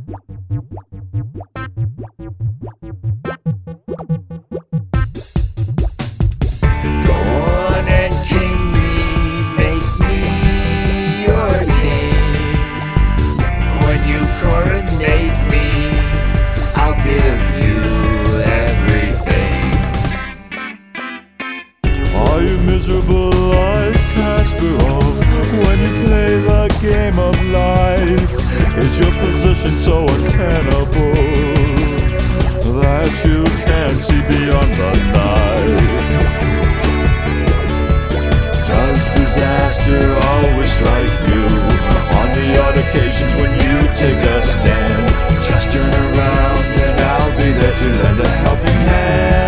Are you miserable like Kasparov when you play the game of life? Is your position so untenable that you can't see beyond the knife? Does disaster always strike you on the odd occasions when you take a stand? Just turn around and I'll be there to lend a helping hand.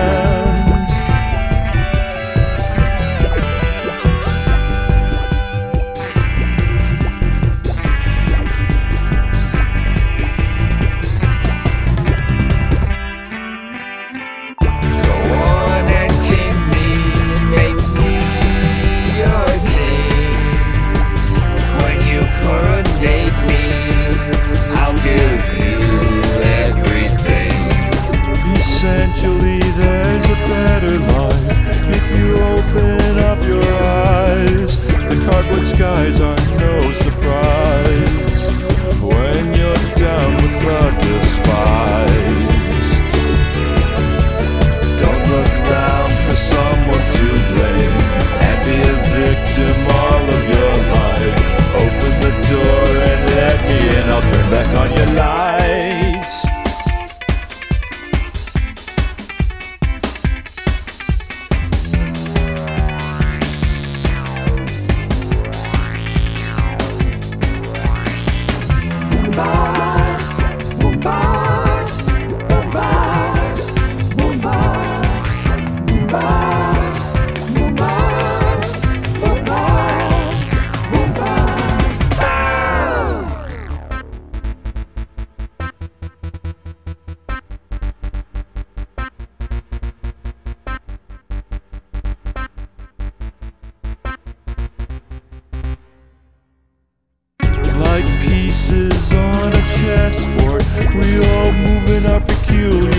Essentially, there's a better life if you open up your eyes. The cardboard skies are no surprise when you're down with the despised. Don't look around for someone to blame and be a victim all of your life. Open the door and let me in, I'll turn back on your lights. Like pieces on a chessboard, we all move in our peculiar